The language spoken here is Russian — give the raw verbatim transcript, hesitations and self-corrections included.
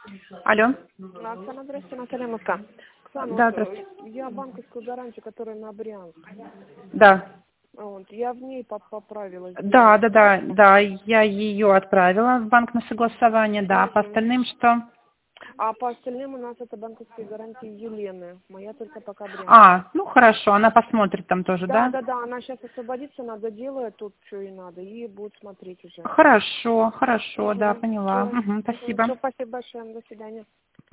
Алло. Оксана, здравствуйте, Наталья Москва. Оксана, Да, вот, здравствуйте. я банковскую гарантию, которая на Брянск, Да. вот, я в ней поп- поправила, Да, сделала да, да, справку. да, я ее отправила в банк на согласование, да, по Мгм. остальным что? А по остальным у нас это банковские гарантии Елены, моя только пока Брянск. А, ну хорошо, она посмотрит там тоже, Да, да? да, да, она сейчас освободится, она доделает тут, что ей надо, и будет смотреть уже. Хорошо, хорошо, да, Угу. поняла. Все, Мгм, угу. спасибо. Все, спасибо большое, до свидания.